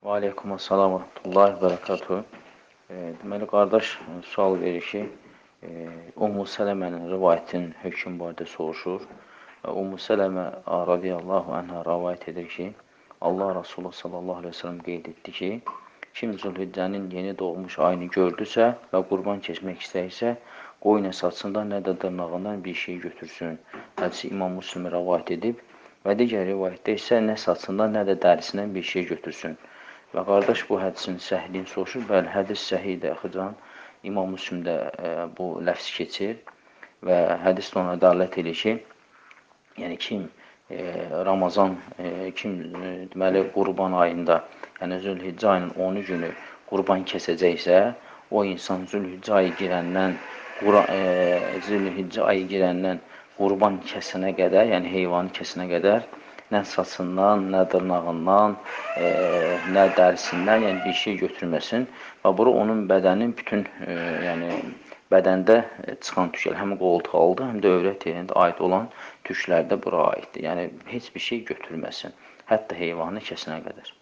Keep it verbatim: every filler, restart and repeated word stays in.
Və aleykumussalam və rahmetullahi və bərəkatuhu. E, deməli, qardaş sual verir ki, e, Ümmü Sələmənin rivayətinin hökm barədə soruşur. Ümmü Sələmə radiyallahu anhə rivayət edir ki, Allah Rasulü sallallahu aleyhi ve sellem qeyd etdi ki, kim Zülhiccənin yeni doğmuş ayını gördüsə və qurban keçmək istəyirsə, qoy nə saçından, nə də dırnağından bir şey götürsün. Hədisi İmam Müslim rivayət edib və digər rivayətdə isə nə saçından, nə də dərisindən bir şey götürsün. Və qardaş bu hədisin səhliyini soruşur. Bəli, hədis səhiyyə axıcan. İmam Müslimdə e, bu ləfz keçir və hədis ona dəlalət edir ki, yəni kim e, Ramazan, e, kim e, deməli qurban ayında, yəni Zülhiccə ayının onu günü qurban kəsəcəksə, o insan Zülhiccə ayı girəndən e, Zülhiccə ayı girəndən qurban kəsənə qədər, yəni heyvanı kəsənə qədər nə saçından, nə dırnağından, e, nə dərisindən, yəni bir şey götürməsin. Və bura onun bədənin bütün, e, yəni bədəndə çıxan tüklər, həm qoltuqaldı, həm də övrət yerində aid olan tüklər də bura aiddir. Yəni heç bir şey götürməsin, hətta heyvanı kəsinə qədər.